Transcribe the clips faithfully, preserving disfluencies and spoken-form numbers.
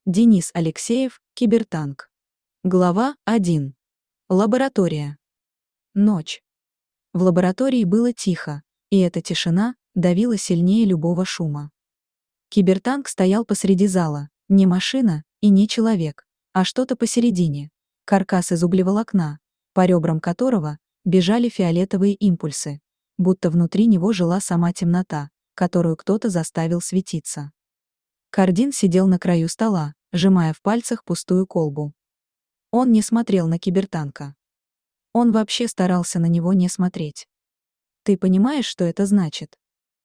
Денис Алексеев, Кибертанк. Глава один. Лаборатория. Ночь. В лаборатории было тихо, и эта тишина давила сильнее любого шума. Кибертанк стоял посреди зала, не машина и не человек, а что-то посередине, каркас из углеволокна, по ребрам которого бежали фиолетовые импульсы, будто внутри него жила сама темнота, которую кто-то заставил светиться. Кардин сидел на краю стола, сжимая в пальцах пустую колбу. Он не смотрел на Кибертанка. Он вообще старался на него не смотреть. «Ты понимаешь, что это значит?»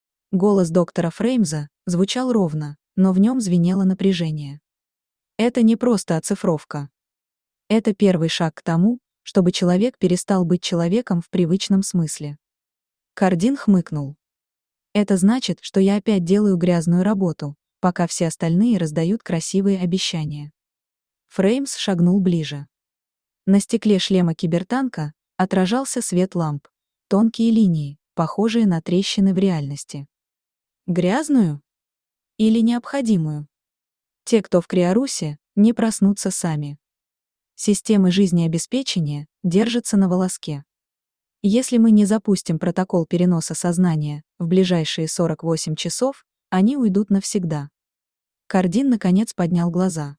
Голос доктора Фреймза звучал ровно, но в нем звенело напряжение. Это не просто оцифровка. Это первый шаг к тому, чтобы человек перестал быть человеком в привычном смысле. Кардин хмыкнул. Это значит, что я опять делаю грязную работу, пока все остальные раздают красивые обещания. Фреймс шагнул ближе. На стекле шлема Кибертанка отражался свет ламп, тонкие линии, похожие на трещины в реальности. Грязную? Или необходимую? Те, кто в Криорусе, не проснутся сами. Системы жизнеобеспечения держатся на волоске. Если мы не запустим протокол переноса сознания в ближайшие сорок восемь часов, они уйдут навсегда. Кардин наконец поднял глаза.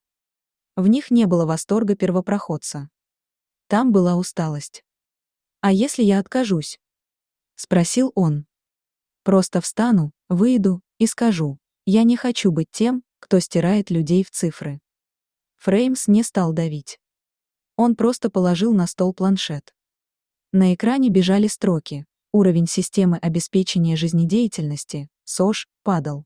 В них не было восторга первопроходца. Там была усталость. «А если я откажусь?» — спросил он. «Просто встану, выйду и скажу, я не хочу быть тем, кто стирает людей в цифры». Фреймс не стал давить. Он просто положил на стол планшет. На экране бежали строки. Уровень системы обеспечения жизнедеятельности, СОЖ, падал.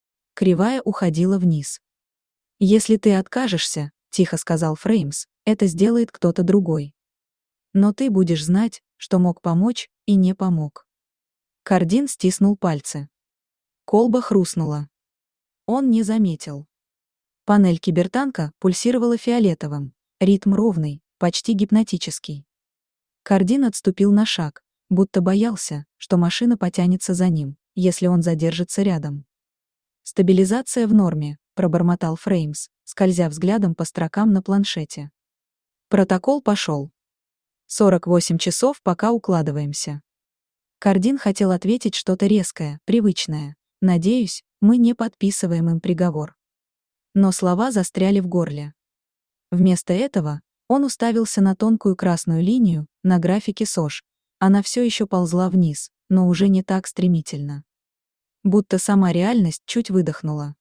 Кривая уходила вниз. «Если ты откажешься, — тихо сказал Фреймс, — это сделает кто-то другой. Но ты будешь знать, что мог помочь и не помог». Кардин стиснул пальцы. Колба хрустнула. Он не заметил. Панель Кибертанка пульсировала фиолетовым, ритм ровный, почти гипнотический. Кардин отступил на шаг, будто боялся, что машина потянется за ним, если он задержится рядом. «Стабилизация в норме», — пробормотал Фреймс, скользя взглядом по строкам на планшете. Протокол пошел. сорок восемь часов, пока укладываемся. Кардин хотел ответить что-то резкое, привычное. «Надеюсь, мы не подписываем им приговор». Но слова застряли в горле. Вместо этого он уставился на тонкую красную линию на графике СОЖ. Она все еще ползла вниз, но уже не так стремительно. Будто сама реальность чуть выдохнула.